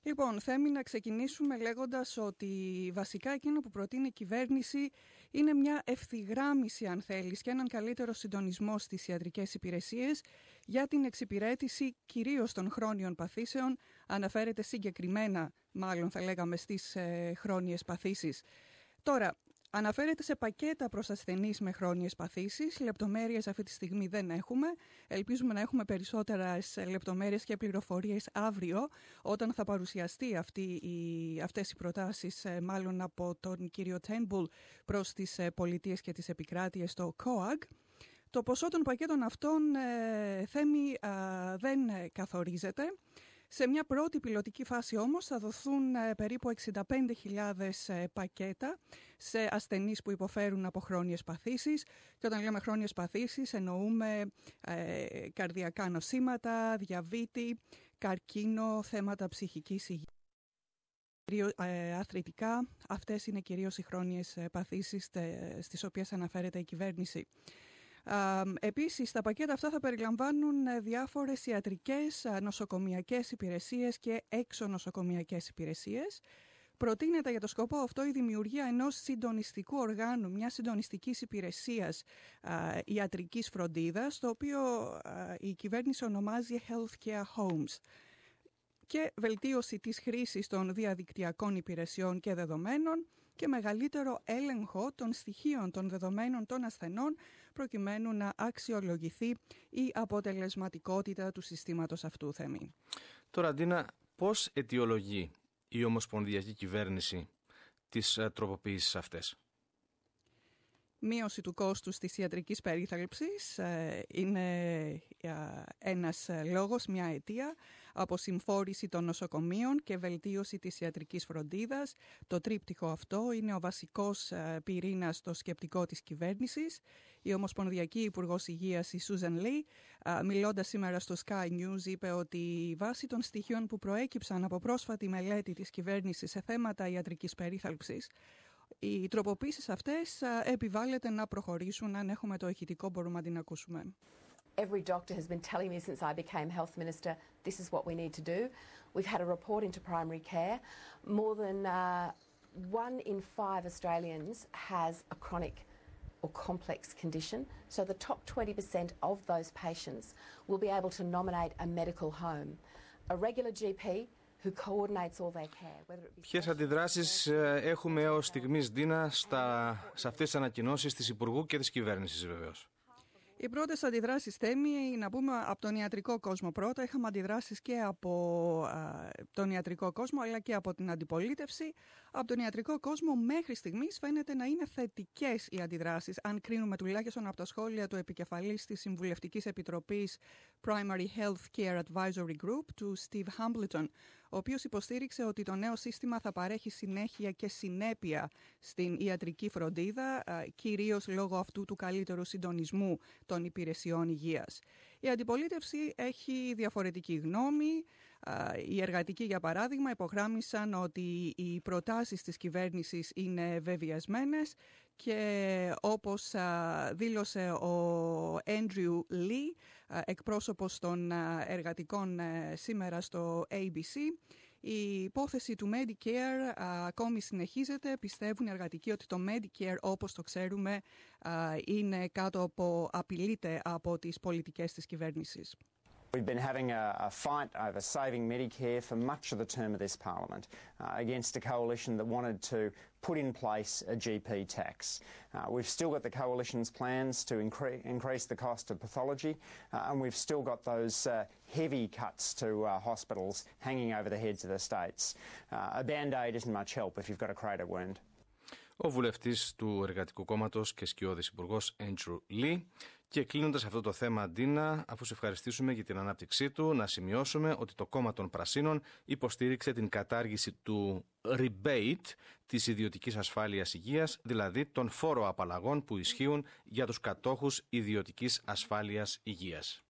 Λοιπόν, Θέμη, να ξεκινήσουμε λέγοντας ότι βασικά εκείνο που προτείνει η κυβέρνηση είναι μια ευθυγράμμιση, αν θέλεις, και έναν καλύτερο συντονισμό στις ιατρικές υπηρεσίες για την εξυπηρέτηση κυρίως των χρόνιων παθήσεων. Αναφέρεται συγκεκριμένα, μάλλον θα λέγαμε, στις χρόνιες παθήσεις. Τώρα, αναφέρεται σε πακέτα προς ασθενείς με χρόνιες παθήσεις. Λεπτομέρειες αυτή τη στιγμή δεν έχουμε. Ελπίζουμε να έχουμε περισσότερες λεπτομέρειες και πληροφορίες αύριο, όταν θα παρουσιαστεί αυτές οι προτάσεις, μάλλον από τον κύριο Τένμπουλ προς τις πολιτείες και τις επικράτειες, το COAG. Το ποσό των πακέτων αυτών, Θέμη, δεν καθορίζεται. Σε μια πρώτη πιλωτική φάση όμως θα δοθούν περίπου 65.000 πακέτα σε ασθενείς που υποφέρουν από χρόνιες παθήσεις. Και όταν λέμε χρόνιες παθήσεις εννοούμε καρδιακά νοσήματα, διαβήτη, καρκίνο, θέματα ψυχικής υγείας, αθλητικά. Αυτές είναι κυρίως οι χρόνιες παθήσεις στις οποίες αναφέρεται η κυβέρνηση. Επίσης, τα πακέτα αυτά θα περιλαμβάνουν διάφορες ιατρικές, νοσοκομιακές υπηρεσίες και εξωνοσοκομιακές υπηρεσίες. Προτείνεται για το σκοπό αυτό η δημιουργία ενός συντονιστικού οργάνου, μιας συντονιστικής υπηρεσίας ιατρικής φροντίδας, το οποίο η κυβέρνηση ονομάζει Healthcare Homes, και βελτίωση της χρήσης των διαδικτυακών υπηρεσιών και δεδομένων και μεγαλύτερο έλεγχο των στοιχείων των δεδομένων των ασθενών, προκειμένου να αξιολογηθεί η αποτελεσματικότητα του συστήματος αυτού, Θέμη. Τώρα, Αντίνα, πώς αιτιολογεί η Ομοσπονδιακή Κυβέρνηση τις τροποποιήσεις αυτές? Μείωση του κόστους της ιατρικής περίθαλψης είναι ένας λόγος, μια αιτία. Αποσυμφόρηση των νοσοκομείων και βελτίωση της ιατρικής φροντίδας. Το τρίπτυχο αυτό είναι ο βασικός πυρήνας στο σκεπτικό της κυβέρνησης. Η Ομοσπονδιακή Υπουργός Υγείας, η Σούζαν Λί, μιλώντας σήμερα στο Sky News, είπε ότι βάσει των στοιχείων που προέκυψαν από πρόσφατη μελέτη της κυβέρνησης σε θέματα ιατρικής περίθαλψης, οι τροποποίησεις αυτές επιβάλλεται να προχωρήσουν. Αν έχουμε το ηχητικό μπορούμε να την ακούσουμε. Every doctor has been telling me since I became health minister, this is what we need to do. We've had a report into primary care. More than 1 in 5 Australians has a chronic or complex condition. So the top 20% of those patients will be able to nominate a medical home. A regular GP who coordinates all their care. Ποιες αντιδράσεις έχουμε έως στιγμής, Ντίνα, σε αυτές τις ανακοινώσεις της Υπουργού και της κυβέρνησης, βεβαίως? Οι πρώτες αντιδράσεις, Θέμη, να πούμε από τον ιατρικό κόσμο πρώτα. Είχαμε αντιδράσεις και από τον ιατρικό κόσμο, αλλά και από την αντιπολίτευση. Από τον ιατρικό κόσμο μέχρι στιγμής φαίνεται να είναι θετικές οι αντιδράσεις, αν κρίνουμε τουλάχιστον από τα σχόλια του επικεφαλής της Συμβουλευτικής Επιτροπής Primary Health Care Advisory Group, του Steve Hambleton, ο οποίος υποστήριξε ότι το νέο σύστημα θα παρέχει συνέχεια και συνέπεια στην ιατρική φροντίδα, κυρίως λόγω αυτού του καλύτερου συντονισμού των υπηρεσιών υγείας. Η αντιπολίτευση έχει διαφορετική γνώμη. Οι εργατικοί, για παράδειγμα, υπογράμμισαν ότι οι προτάσεις της κυβέρνησης είναι βεβαιασμένες και όπως δήλωσε ο Andrew Lee, εκπρόσωπος των εργατικών σήμερα στο ABC, η υπόθεση του Medicare ακόμη συνεχίζεται. Πιστεύουν οι εργατικοί ότι το Medicare, όπως το ξέρουμε, είναι κάτω από, απειλείται από τις πολιτικές της κυβέρνησης. We've been having a fight over saving Medicare for much of the term of this parliament against a coalition that wanted to put in place a GP tax. We've still got the coalition's plans to increase the cost of pathology, and we've still got those heavy cuts to hospitals hanging over the heads of the states. A Band-Aid isn't much help if you've got a crater wound. Ο βουλευτής του Εργατικού Κόμματος και σκιώδης υπουργός Andrew Lee. Και κλείνοντας αυτό το θέμα, Αντίνα, αφού σε ευχαριστήσουμε για την ανάπτυξή του, να σημειώσουμε ότι το κόμμα των Πρασίνων υποστήριξε την κατάργηση του rebate της ιδιωτικής ασφάλειας υγείας, δηλαδή των φόρο απαλλαγών που ισχύουν για τους κατόχους ιδιωτικής ασφάλειας υγείας.